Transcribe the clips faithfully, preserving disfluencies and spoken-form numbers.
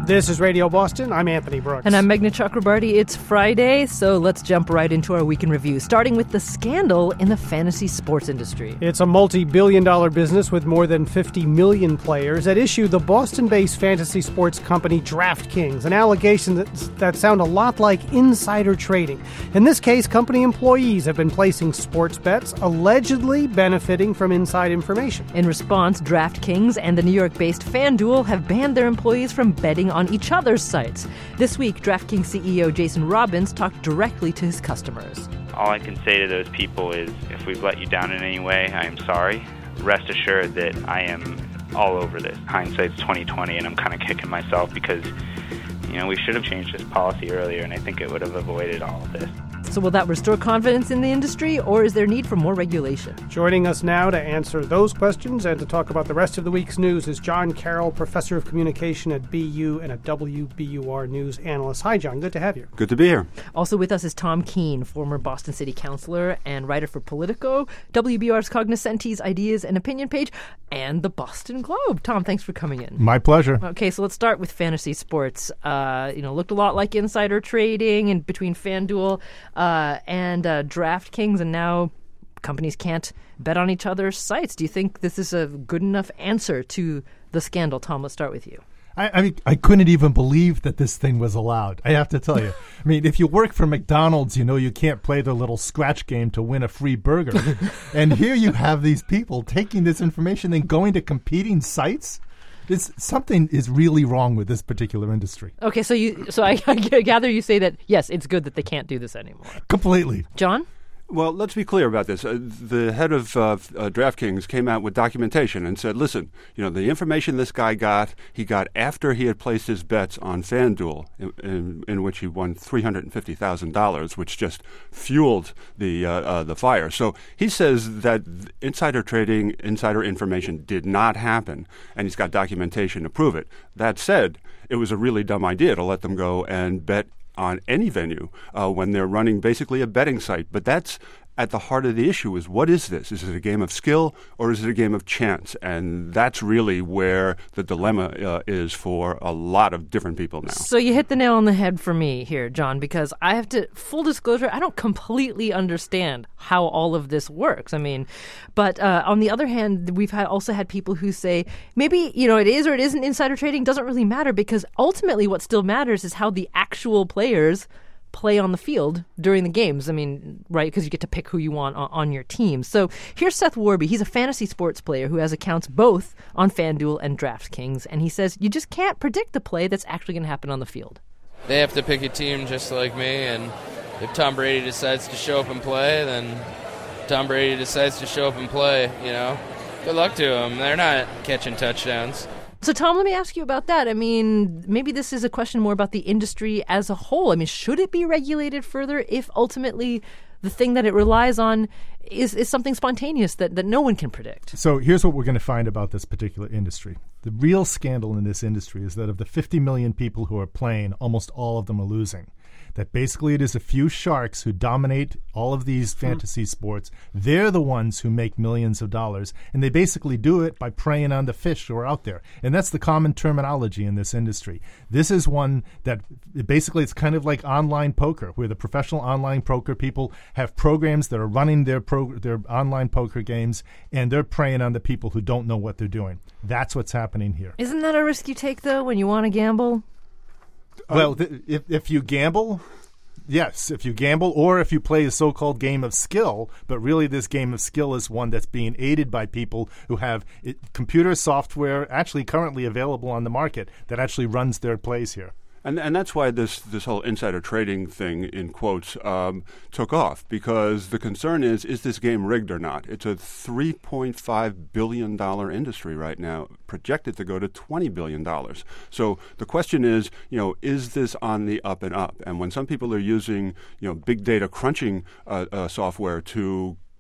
This is Radio Boston. I'm Anthony Brooks. And I'm Meghna Chakrabarty. It's Friday, so let's jump right into our week in review, starting with the scandal in the fantasy sports industry. It's a multi-billion dollar business with more than fifty million players. At issue, the Boston-based fantasy sports company DraftKings, an allegation that, that sound a lot like insider trading. In this case, company employees have been placing sports bets, allegedly benefiting from inside information. In response, DraftKings and the New York-based FanDuel have banned their employees from betting on each other's sites. This week, DraftKings C E O Jason Robins talked directly to his customers. All I can say to those people is, if we've let you down in any way, I am sorry. Rest assured that I am all over this. Hindsight's twenty twenty, and I'm kind of kicking myself because, you know, we should have changed this policy earlier, and I think it would have avoided all of this. So will that restore confidence in the industry, or is there need for more regulation? Joining us now to answer those questions and to talk about the rest of the week's news is John Carroll, professor of communication at B U and a W B U R News analyst. Hi, John. Good to have you. Good to be here. Also with us is Tom Keene, former Boston City Councilor and writer for Politico, W B U R's Cognoscenti's Ideas and Opinion page, and the Boston Globe. Tom, thanks for coming in. My pleasure. Okay, so let's start with fantasy sports. Uh, you know, looked a lot like insider trading and between FanDuel uh, and uh, DraftKings, and now companies can't bet on each other's sites. Do you think this is a good enough answer to the scandal? Tom, let's start with you. I, I mean, I couldn't even believe that this thing was allowed. I have to tell you. I mean, if you work for McDonald's, you know you can't play the little scratch game to win a free burger. And here you have these people taking this information and going to competing sites. It's, something is really wrong with this particular industry. Okay, so you, so I, I gather you say that, yes, it's good that they can't do this anymore. Completely. John? Well, let's be clear about this. Uh, the head of uh, uh, DraftKings came out with documentation and said, listen, you know, the information this guy got, he got after he had placed his bets on FanDuel, in, in, in which he won three hundred fifty thousand dollars, which just fueled the, uh, uh, the fire. So he says that insider trading, insider information did not happen, and he's got documentation to prove it. That said, it was a really dumb idea to let them go and bet on any venue uh, when they're running basically a betting site. But that's at the heart of the issue is, what is this? Is it a game of skill or is it a game of chance? And that's really where the dilemma uh, is for a lot of different people now. So you hit the nail on the head for me here, John, because I have to, full disclosure, I don't completely understand how all of this works. I mean, but uh, on the other hand, we've had also had people who say, maybe, you know, it is or it isn't insider trading, doesn't really matter, because ultimately what still matters is how the actual players play on the field during the games. I mean, right, because you get to pick who you want on, on your team. So here's Seth Warby. He's a fantasy sports player who has accounts both on FanDuel and DraftKings, and he says you just can't predict the play that's actually going to happen on the field. They have to pick a team just like me, and if Tom Brady decides to show up and play, then Tom Brady decides to show up and play, you know. Good luck to them. They're not catching touchdowns. So, Tom, let me ask you about that. I mean, maybe this is a question more about the industry as a whole. I mean, should it be regulated further if ultimately the thing that it relies on is, is something spontaneous that, that no one can predict? So here's what we're going to find about this particular industry. The real scandal in this industry is that of the fifty million people who are playing, almost all of them are losing. That basically it is a few sharks who dominate all of these fantasy mm. sports. They're the ones who make millions of dollars, and they basically do it by preying on the fish who are out there. And that's the common terminology in this industry. This is one that basically it's kind of like online poker, where the professional online poker people have programs that are running their pro- their online poker games, and they're preying on the people who don't know what they're doing. That's what's happening here. Isn't that a risk you take, though, when you want to gamble? Well, th- if if you gamble, yes, if you gamble, or if you play a so-called game of skill, but really this game of skill is one that's being aided by people who have it, computer software actually currently available on the market that actually runs their plays here. And and that's why this, this whole insider trading thing, in quotes, um, took off, because the concern is, is this game rigged or not? It's a three point five billion dollars industry right now, projected to go to twenty billion dollars. So the question is, you know, is this on the up and up? And when some people are using, you know, big data crunching uh, uh, software to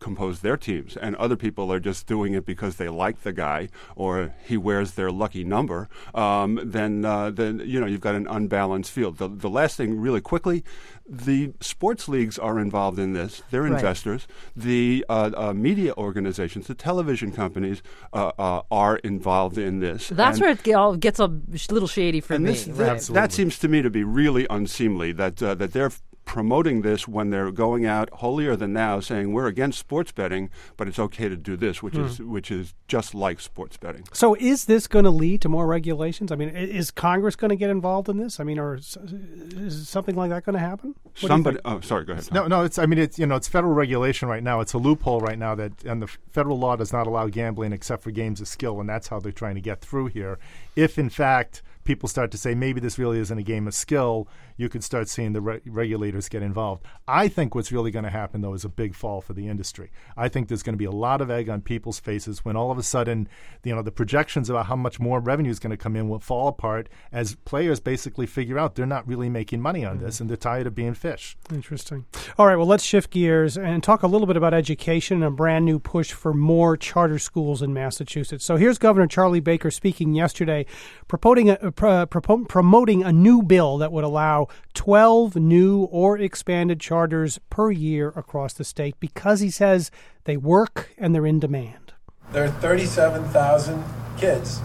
compose their teams, and other people are just doing it because they like the guy or he wears their lucky number, um, then uh, then you know you've got an unbalanced field. The, the last thing, really quickly, the sports leagues are involved in this. They're Right. investors. The uh, uh, media organizations, the television companies, uh, uh, are involved in this. That's And- where it ge- all gets a sh- little shady for and me. this, right? that, that seems to me to be really unseemly, that uh, that they're f- promoting this when they're going out holier than thou saying we're against sports betting, but it's okay to do this, which is which is just like sports betting. So is this going to lead to more regulations? I mean, i- is Congress going to get involved in this? I mean, or is, is something like that going to happen? What do you Somebody, think? oh, sorry, go ahead. Tom. No, no. It's. I mean, it's. You know, it's federal regulation right now. It's a loophole right now that, and the f- federal law does not allow gambling except for games of skill, and that's how they're trying to get through here. If in fact people start to say maybe this really isn't a game of skill, you could start seeing the re- regulators get involved. I think what's really going to happen, though, is a big fall for the industry. I think there's going to be a lot of egg on people's faces when all of a sudden, you know, the projections about how much more revenue is going to come in will fall apart as players basically figure out they're not really making money on this and they're tired of being fish. Interesting. All right, well, let's shift gears and talk a little bit about education and a brand new push for more charter schools in Massachusetts. So here's Governor Charlie Baker speaking yesterday, promoting a, uh, pro- promoting a new bill that would allow twelve new or expanded charters per year across the state because he says they work and they're in demand. There are thirty-seven thousand kids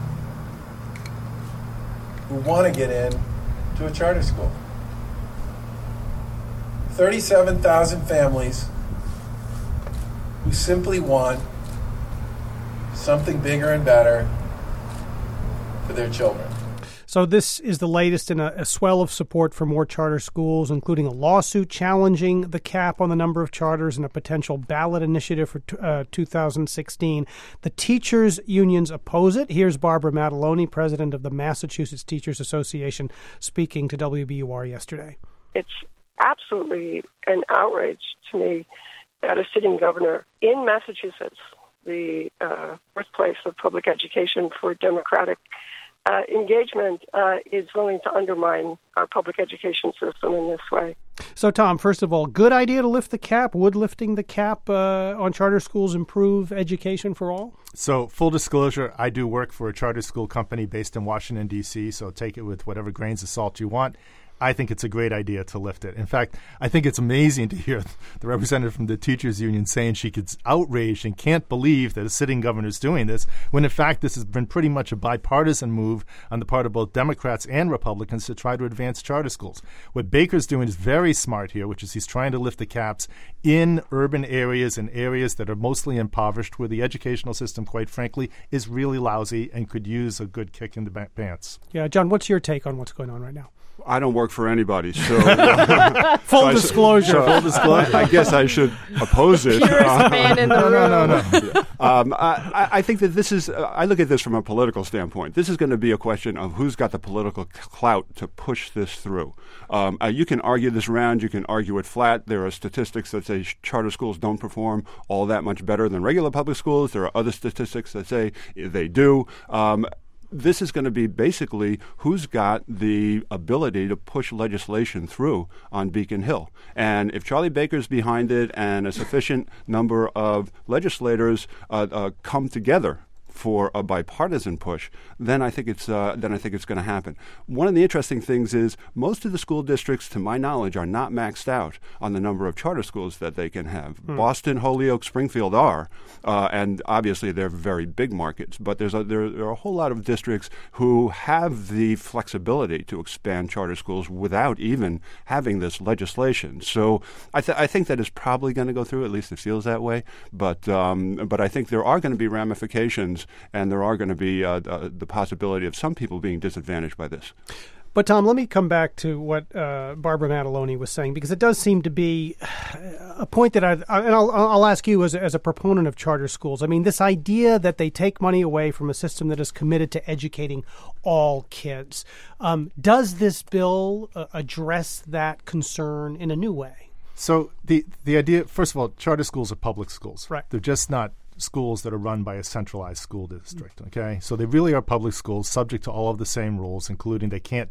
who want to get in to a charter school. thirty-seven thousand families who simply want something bigger and better for their children. So this is the latest in a, a swell of support for more charter schools, including a lawsuit challenging the cap on the number of charters and a potential ballot initiative for t- uh, two thousand sixteen. The teachers' unions oppose it. Here's Barbara Mataloni, president of the Massachusetts Teachers Association, speaking to W B U R yesterday. It's absolutely an outrage to me that a sitting governor in Massachusetts, the uh, birthplace of public education for Democratic Uh, engagement, uh, is willing to undermine our public education system in this way. So, Tom, first of all, good idea to lift the cap. Would lifting the cap uh, on charter schools improve education for all? So, full disclosure, I do work for a charter school company based in Washington, D C, so take it with whatever grains of salt you want. I think it's a great idea to lift it. In fact, I think it's amazing to hear the representative from the teachers union saying she gets outraged and can't believe that a sitting governor is doing this, when in fact this has been pretty much a bipartisan move on the part of both Democrats and Republicans to try to advance charter schools. What Baker's doing is very smart here, which is he's trying to lift the caps in urban areas and areas that are mostly impoverished, where the educational system, quite frankly, is really lousy and could use a good kick in the ba- pants. Yeah, John, what's your take on what's going on right now? I don't work for anybody, so uh, Full so I- disclosure. so Full disclosure. I guess I should oppose it. Purest man in the No, room. no, no, no. Um, I, I- I think that this is, uh, I look at this from a political standpoint. This is going to be a question of who's got the political clout to push this through. Um, uh, you can argue this around, you can argue it flat. There are statistics that say sh- charter schools don't perform all that much better than regular public schools. There are other statistics that say they do. Um, This is going to be basically who's got the ability to push legislation through on Beacon Hill. And if Charlie Baker's behind it and a sufficient number of legislators uh, uh, come together for a bipartisan push, then I think it's uh, then I think it's going to happen. One of the interesting things is most of the school districts, to my knowledge, are not maxed out on the number of charter schools that they can have. Hmm. Boston, Holyoke, Springfield are, uh, and obviously they're very big markets. But there's a, there, there are a whole lot of districts who have the flexibility to expand charter schools without even having this legislation. So I, th- I think that is probably going to go through. At least it feels that way. But um, but I think there are going to be ramifications. And there are going to be uh, uh, the possibility of some people being disadvantaged by this. But, Tom, let me come back to what uh, Barbara Mataloni was saying, because it does seem to be a point that I, and I'll, I'll ask you as, as a proponent of charter schools. I mean, this idea that they take money away from a system that is committed to educating all kids. Um, does this bill uh, address that concern in a new way? So the the idea, first of all, charter schools are public schools. Right. They're just not schools that are run by a centralized school district, okay? So they really are public schools subject to all of the same rules, including they can't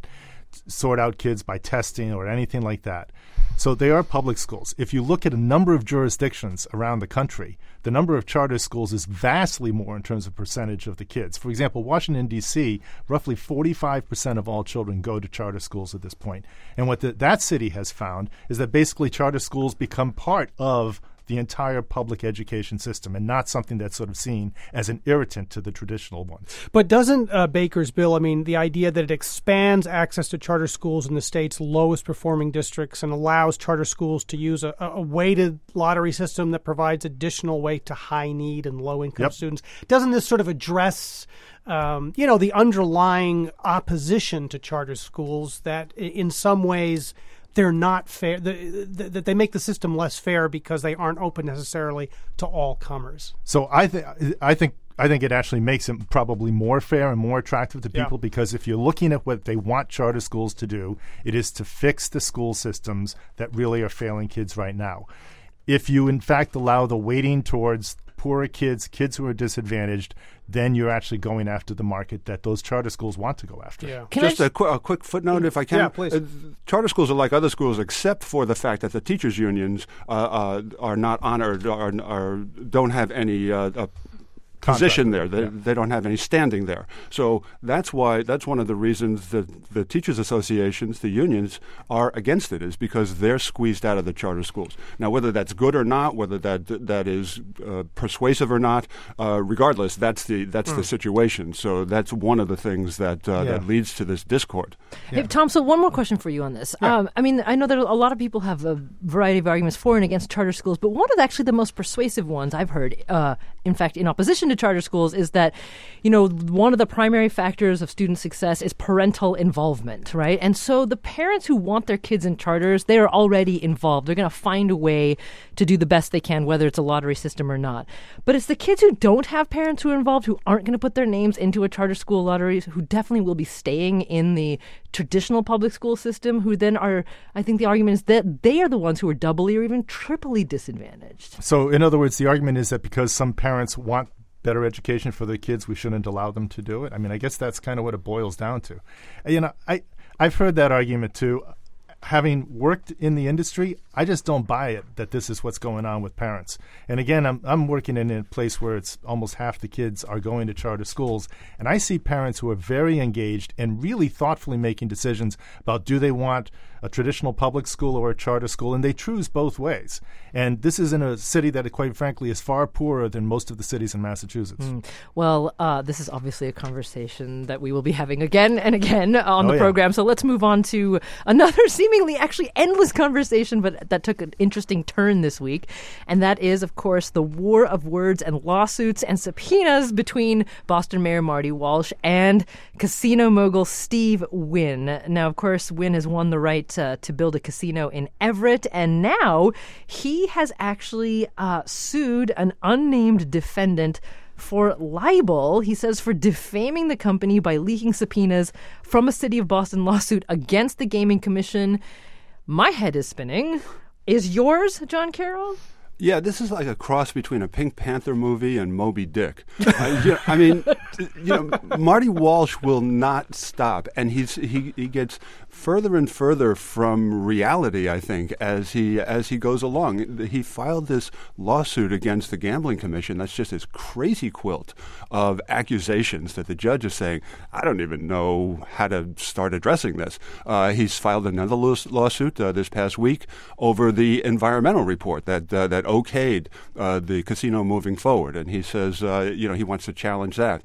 sort out kids by testing or anything like that. So they are public schools. If you look at a number of jurisdictions around the country, the number of charter schools is vastly more in terms of percentage of the kids. For example, Washington, D C, roughly forty-five percent of all children go to charter schools at this point. And what the, that city has found is that basically charter schools become part of the entire public education system and not something that's sort of seen as an irritant to the traditional ones. But doesn't uh, Baker's bill, I mean, the idea that it expands access to charter schools in the state's lowest performing districts and allows charter schools to use a, a weighted lottery system that provides additional weight to high need and low income Yep. students, doesn't this sort of address um, you know, the underlying opposition to charter schools that i- in some ways they're not fair, that the, they make the system less fair because they aren't open necessarily to all comers? So I think I think I think it actually makes it probably more fair and more attractive to people Yeah. because if you're looking at what they want charter schools to do, it is to fix the school systems that really are failing kids right now. If you in fact allow the weighting towards poorer kids, kids who are disadvantaged, then you're actually going after the market that those charter schools want to go after. Yeah. Can I Just a, qu- a quick footnote, if I can. Yeah, please. Uh, charter schools are like other schools, except for the fact that the teachers' unions uh, uh, are not honored, are, are don't have any uh, uh, position there. They, yeah. they don't have any standing there. So that's why that's one of the reasons that the teachers' associations, the unions, are against it, is because they're squeezed out of the charter schools. Now, whether that's good or not, whether that that is uh, persuasive or not, uh, regardless, that's the that's Mm. the situation. So that's one of the things that uh, Yeah. that leads to this discord. Hey, Tom, so one more question for you on this. Um, I mean, I know that a lot of people have a variety of arguments for and against charter schools, but one of the, actually the most persuasive ones I've heard, uh, in fact, in opposition to charter schools, is that, you know, one of the primary factors of student success is parental involvement, right? And so the parents who want their kids in charters, they are already involved. They're going to find a way to do the best they can, whether it's a lottery system or not. But it's the kids who don't have parents who are involved, who aren't going to put their names into a charter school lottery, who definitely will be staying in the traditional public school system, who then are, I think the argument is that they are the ones who are doubly or even triply disadvantaged. So in other words, the argument is that because some parents want better education for their kids, we shouldn't allow them to do it. I mean, I guess that's kind of what it boils down to. You know, I, I've heard that argument too. Having worked in the industry, I just don't buy it that this is what's going on with parents. And again, I'm I'm working in a place where it's almost half the kids are going to charter schools, and I see parents who are very engaged and really thoughtfully making decisions about do they want a traditional public school or a charter school, and they choose both ways. And this is in a city that, quite frankly, is far poorer than most of the cities in Massachusetts. Mm. Well, uh, this is obviously a conversation that we will be having again and again on Oh, the yeah. program. So let's move on to another seemingly actually endless conversation, but that took an interesting turn this week. And that is, of course, the war of words and lawsuits and subpoenas between Boston Mayor Marty Walsh and casino mogul Steve Wynn. Now, of course, Wynn has won the right uh, to build a casino in Everett, and now he has actually uh, sued an unnamed defendant for libel, he says, for defaming the company by leaking subpoenas from a City of Boston lawsuit against the Gaming Commission. My head is spinning. Is yours, John Carroll? Yeah, this is like a cross between a Pink Panther movie and Moby Dick. uh, you know, I mean, you know, Marty Walsh will not stop, and he's he, he gets further and further from reality, I think, as he as he goes along. He filed this lawsuit against the Gambling Commission. That's just this crazy quilt of accusations that the judge is saying, I don't even know how to start addressing this. Uh, he's filed another lawsuit uh, this past week over the environmental report that uh, that okayed uh, the casino moving forward, and he says, uh, you know, he wants to challenge that.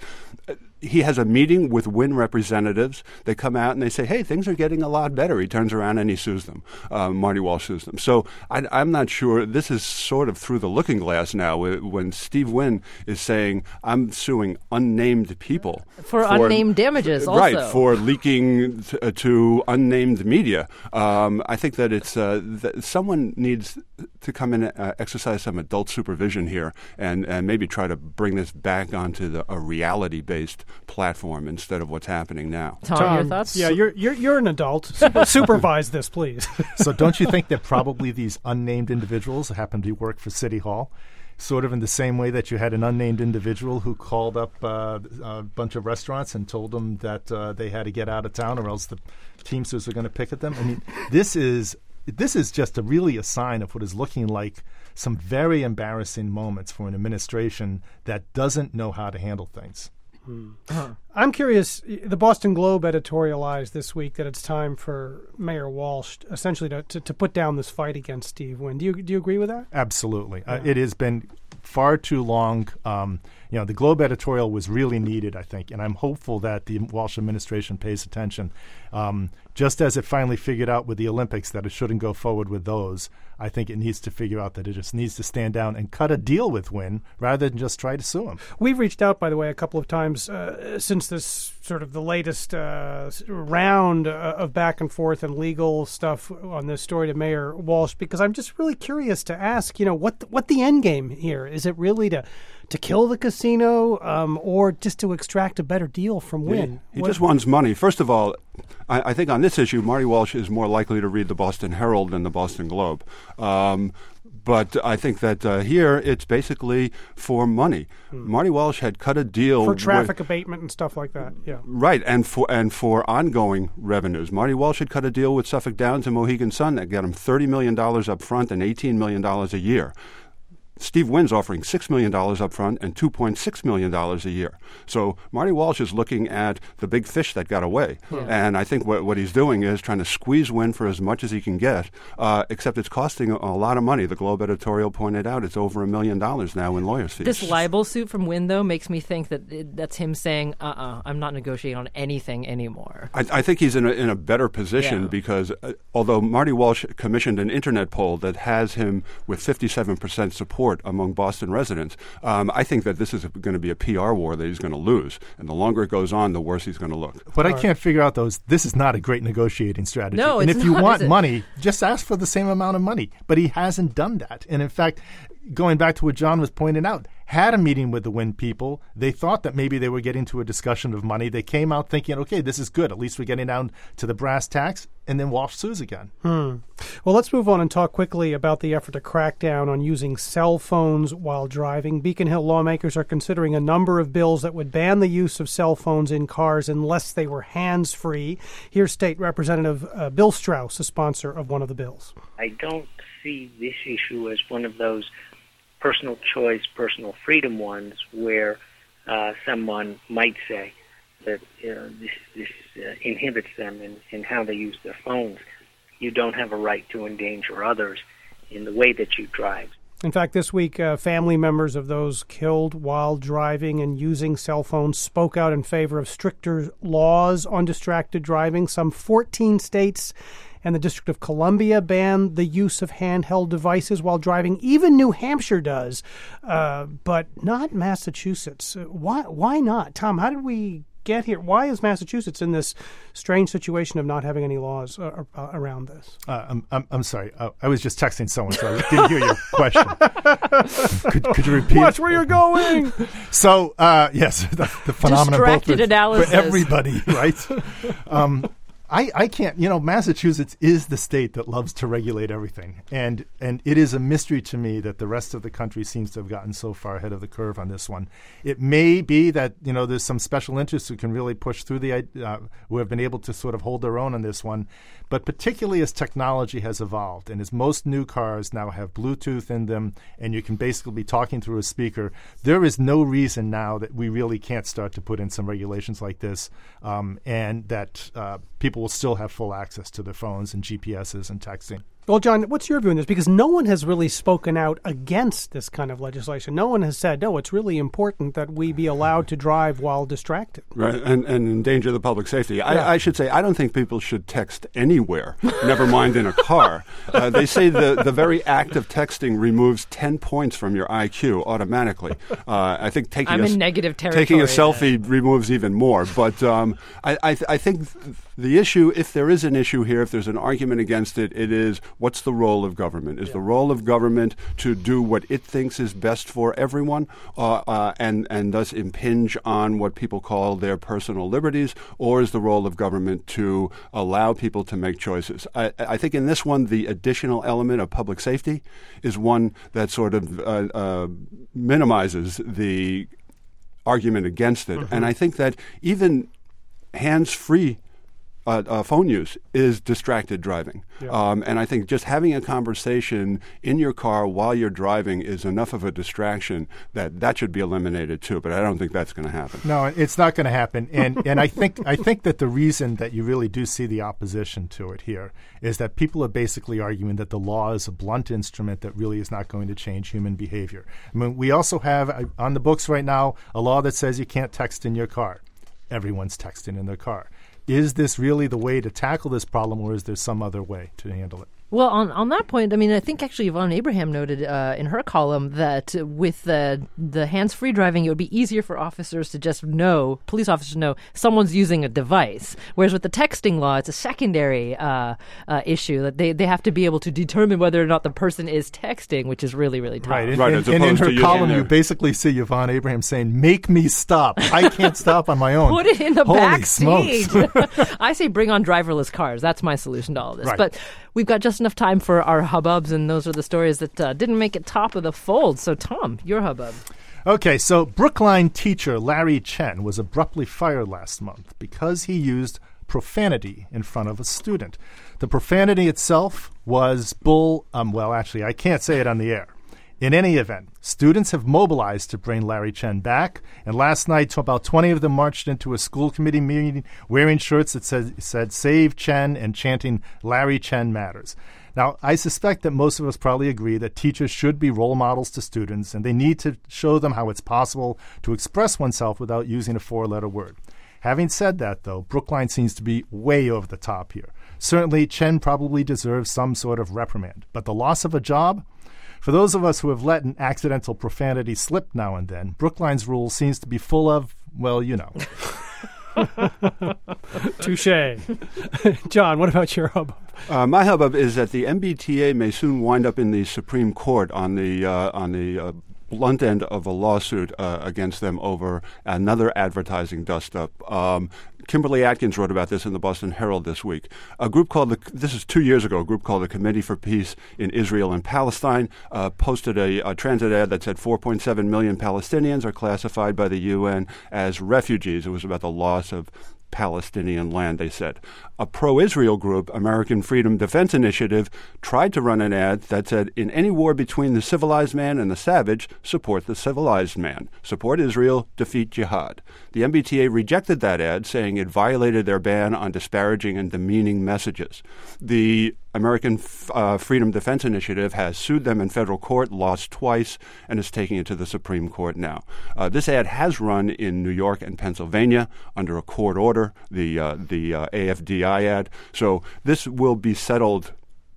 He has a meeting with Wynn representatives. They come out and they say, hey, things are getting a lot better. He turns around and he sues them. Uh, Marty Walsh sues them. So I, I'm not sure. This is sort of through the looking glass now when Steve Wynn is saying, I'm suing unnamed people. For, for unnamed damages also. Right, for leaking t- uh, to unnamed media. Um, I think that it's uh, that someone needs to come in and uh, exercise some adult supervision here and, and maybe try to bring this back onto the, a reality-based platform instead of what's happening now. Tom, Tom, your thoughts? Yeah, you're you're you're an adult. Super- supervise this, please. So don't you think that probably these unnamed individuals happen to work for City Hall? sort of in the same way that you had an unnamed individual who called up uh, a bunch of restaurants and told them that uh, they had to get out of town or else the Teamsters were going to picket them. I mean, this is this is just a really a sign of what is looking like some very embarrassing moments for an administration that doesn't know how to handle things. Hmm. Uh-huh. I'm curious, the Boston Globe editorialized this week that it's time for Mayor Walsh essentially to, to, to put down this fight against Steve Wynn. Do you do you agree with that? Absolutely. Yeah. Uh, it has been far too long. Um, you know, the Globe editorial was really needed, I think, and I'm hopeful that the Walsh administration pays attention. Um, just as it finally figured out with the Olympics that it shouldn't go forward with those, I think it needs to figure out that it just needs to stand down and cut a deal with Wynn rather than just try to sue him. We've reached out, by the way, a couple of times uh, since this sort of the latest uh, round uh, of back and forth and legal stuff on this story to Mayor Walsh, because I'm just really curious to ask, you know, what the, what the end game here is. It really to to kill the casino um, or just to extract a better deal from Wynn? He, he what, just wants money. First of all, I, I think on this issue, Marty Walsh is more likely to read the Boston Herald than the Boston Globe. Um, But I think that uh, here it's basically for money. Hmm. Marty Walsh had cut a deal for traffic with, abatement and stuff like that. Yeah, right, and for and for ongoing revenues. Marty Walsh had cut a deal with Suffolk Downs and Mohegan Sun that got him thirty million dollars up front and eighteen million dollars a year. Steve Wynn's offering six million dollars up front and two point six million dollars a year. So Marty Walsh is looking at the big fish that got away. Yeah. And I think what, what he's doing is trying to squeeze Wynn for as much as he can get, uh, except it's costing a, a lot of money. The Globe editorial pointed out it's over a million dollars now in lawyers' fees. This libel suit from Wynn, though, makes me think that it, that's him saying, uh-uh, I'm not negotiating on anything anymore. I, I think he's in a, in a better position yeah. because uh, although Marty Walsh commissioned an internet poll that has him with fifty-seven percent support among Boston residents, um, I think that this is going to be a P R war that he's going to lose. And the longer it goes on, the worse he's going to look. What All I right. can't figure out, though, is this is not a great negotiating strategy. No, and it's if you not, want is it? money, just ask for the same amount of money. But he hasn't done that. And in fact, going back to what John was pointing out, had a meeting with the Wynn people. They thought that maybe they were getting to a discussion of money. They came out thinking, okay, this is good. At least we're getting down to the brass tacks. And then Walsh sues again. Hmm. Well, let's move on and talk quickly about the effort to crack down on using cell phones while driving. Beacon Hill lawmakers are considering a number of bills that would ban the use of cell phones in cars unless they were hands-free. Here's State Representative uh, Bill Strauss, a sponsor of one of the bills. I don't see this issue as one of those personal choice, personal freedom ones where uh, someone might say that you know, this, this uh, inhibits them in, in how they use their phones. You don't have a right to endanger others in the way that you drive. In fact, this week, uh, family members of those killed while driving and using cell phones spoke out in favor of stricter laws on distracted driving. Some fourteen states and the District of Columbia ban the use of handheld devices while driving. Even New Hampshire does, uh, but not Massachusetts. Why? Why not? Tom, how did we get here? Why is Massachusetts in this strange situation of not having any laws uh, uh, around this? Uh, I'm, I'm I'm sorry. Uh, I was just texting someone, so I didn't hear your question. could, could you repeat? Watch where you're going. So, uh, yes, the, the phenomenon Distracted both with, analysis for everybody, right? um, I, I can't, you know, Massachusetts is the state that loves to regulate everything. And and it is a mystery to me that the rest of the country seems to have gotten so far ahead of the curve on this one. It may be that, you know, there's some special interests who can really push through the, uh, who have been able to sort of hold their own on this one. But particularly as technology has evolved and as most new cars now have Bluetooth in them and you can basically be talking through a speaker, there is no reason now that we really can't start to put in some regulations like this um, and that uh, people will still have full access to their phones and G P S's and texting. Well, John, what's your view on this? Because no one has really spoken out against this kind of legislation. No one has said, no, it's really important that we be allowed to drive while distracted. Right, and, and endanger the public safety. Yeah. I, I should say, I don't think people should text anywhere, never mind in a car. Uh, they say the, the very act of texting removes ten points from your I Q automatically. Uh, I think taking, I'm a, in negative territory. taking a selfie removes even more. But um, I, I, th- I think th- the issue, if there is an issue here, if there's an argument against it, it is what's the role of government? Is yeah. the role of government to do what it thinks is best for everyone uh, uh, and, and thus impinge on what people call their personal liberties, or is the role of government to allow people to make choices? I, I think in this one, the additional element of public safety is one that sort of uh, uh, minimizes the argument against it. Mm-hmm. And I think that even hands-free Uh, uh, phone use is distracted driving. Yeah. Um, and I think just having a conversation in your car while you're driving is enough of a distraction that that should be eliminated too. But I don't think that's going to happen. No, it's not going to happen. And and I think I think that the reason that you really do see the opposition to it here is that people are basically arguing that the law is a blunt instrument that really is not going to change human behavior. I mean, we also have uh, on the books right now a law that says you can't text in your car. Everyone's texting in their car. Is this really the way to tackle this problem, or is there some other way to handle it? Well, on, on that point, I mean, I think actually Yvonne Abraham noted uh, in her column that with the the hands-free driving, it would be easier for officers to just know, police officers know, someone's using a device. Whereas with the texting law, it's a secondary uh, uh, issue that they, they have to be able to determine whether or not the person is texting, which is really, really tough. Right, and, right, and, and in her column, you basically see Yvonne Abraham saying, "Make me stop. I can't stop on my own." Put it in the Holy back smokes. seat. I say bring on driverless cars. That's my solution to all of this. Right. But we've got just enough time for our hubbubs, and those are the stories that uh, didn't make it top of the fold. So, Tom, your hubbub. Okay, so Brookline teacher Larry Chen was abruptly fired last month because he used profanity in front of a student. The profanity itself was bull, um, well, actually, I can't say it on the air. In any event, students have mobilized to bring Larry Chen back, and last night about twenty of them marched into a school committee meeting wearing shirts that said, said Save Chen and chanting Larry Chen Matters. Now, I suspect that most of us probably agree that teachers should be role models to students, and they need to show them how it's possible to express oneself without using a four-letter word. Having said that, though, Brookline seems to be way over the top here. Certainly, Chen probably deserves some sort of reprimand, but the loss of a job? For those of us who have let an accidental profanity slip now and then, Brookline's rule seems to be full of, well, you know. Touché. John, what about your hubbub? Uh, my hubbub is that the M B T A may soon wind up in the Supreme Court on the uh, on the uh, blunt end of a lawsuit uh, against them over another advertising dust-up. Um, Kimberly Atkins wrote about this in the Boston Herald this week. A group called, the, this is two years ago, a group called the Committee for Peace in Israel and Palestine uh, posted a, a transit ad that said four point seven million Palestinians are classified by the U N as refugees. It was about the loss of Palestinian land, they said. A pro-Israel group, American Freedom Defense Initiative, tried to run an ad that said, in any war between the civilized man and the savage, support the civilized man. Support Israel, defeat jihad. The M B T A rejected that ad, saying it violated their ban on disparaging and demeaning messages. The American uh, Freedom Defense Initiative has sued them in federal court, lost twice, and is taking it to the Supreme Court now. Uh, this ad has run in New York and Pennsylvania under a court order, the uh, the uh, A F D I ad. So this will be settled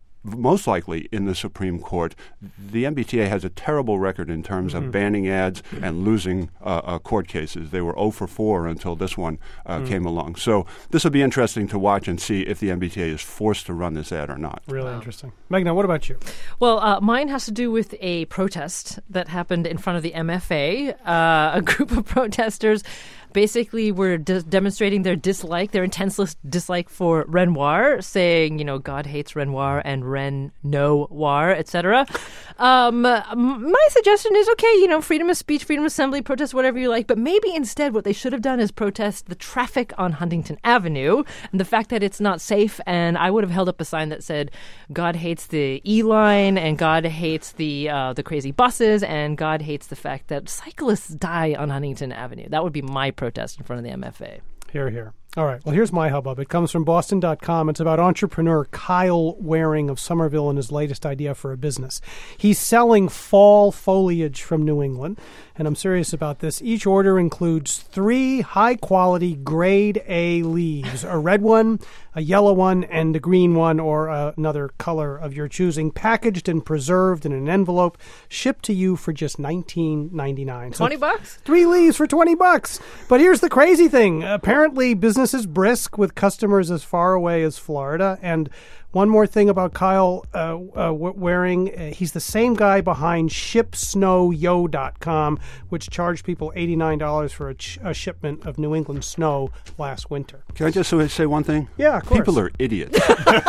most likely in the Supreme Court. The M B T A has a terrible record in terms mm-hmm. of banning ads and losing uh, uh, court cases. They were zero for four until this one uh, mm. came along. So this will be interesting to watch and see if the M B T A is forced to run this ad or not. Really wow. interesting. Meghna, what about you? Well, uh, mine has to do with a protest that happened in front of the M F A. Uh, a group of protesters basically were de- demonstrating their dislike, their intense dislike for Renoir, saying, you know, God hates Renoir and Ren no war, et cetera. Um, my suggestion is, okay, you know, freedom of speech, freedom of assembly, protest whatever you like, but maybe instead what they should have done is protest the traffic on Huntington Avenue and the fact that it's not safe. And I would have held up a sign that said, God hates the E-line and God hates the uh, the crazy buses and God hates the fact that cyclists die on Huntington Avenue. That would be my protest in front of the M F A. Here, here. All right. Well, here's my hubbub. It comes from Boston dot com. It's about entrepreneur Kyle Waring of Somerville and his latest idea for a business. He's selling fall foliage from New England, and I'm serious about this. Each order includes three high-quality grade A leaves, a red one, a yellow one, and a green one, or uh, another color of your choosing, packaged and preserved in an envelope, shipped to you for just nineteen ninety-nine. twenty bucks? Three leaves for twenty bucks. But here's the crazy thing. Apparently, business Business is brisk with customers as far away as Florida. And one more thing about Kyle uh, uh, Waring, uh, he's the same guy behind ship snow yo dot com, which charged people eighty-nine dollars for a, ch- a shipment of New England snow last winter. Can I just say one thing? Yeah, of course. People are idiots.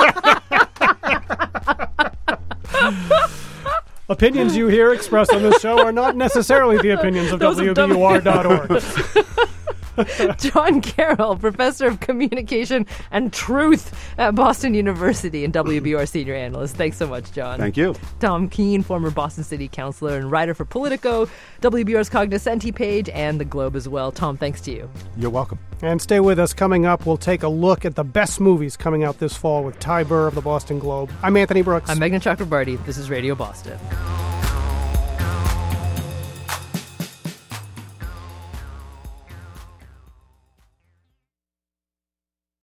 Opinions you hear expressed on this show are not necessarily the opinions of Those W of B U R dot org. John Carroll, professor of communication and truth at Boston University and W B U R senior analyst. Thanks so much, John. Thank you. Tom Keene, former Boston City Councilor and writer for Politico, W B U R's Cognoscenti page, and The Globe as well. Tom, thanks to you. You're welcome. And stay with us. Coming up, we'll take a look at the best movies coming out this fall with Ty Burr of the Boston Globe. I'm Anthony Brooks. I'm Meghna Chakrabarty. This is Radio Boston.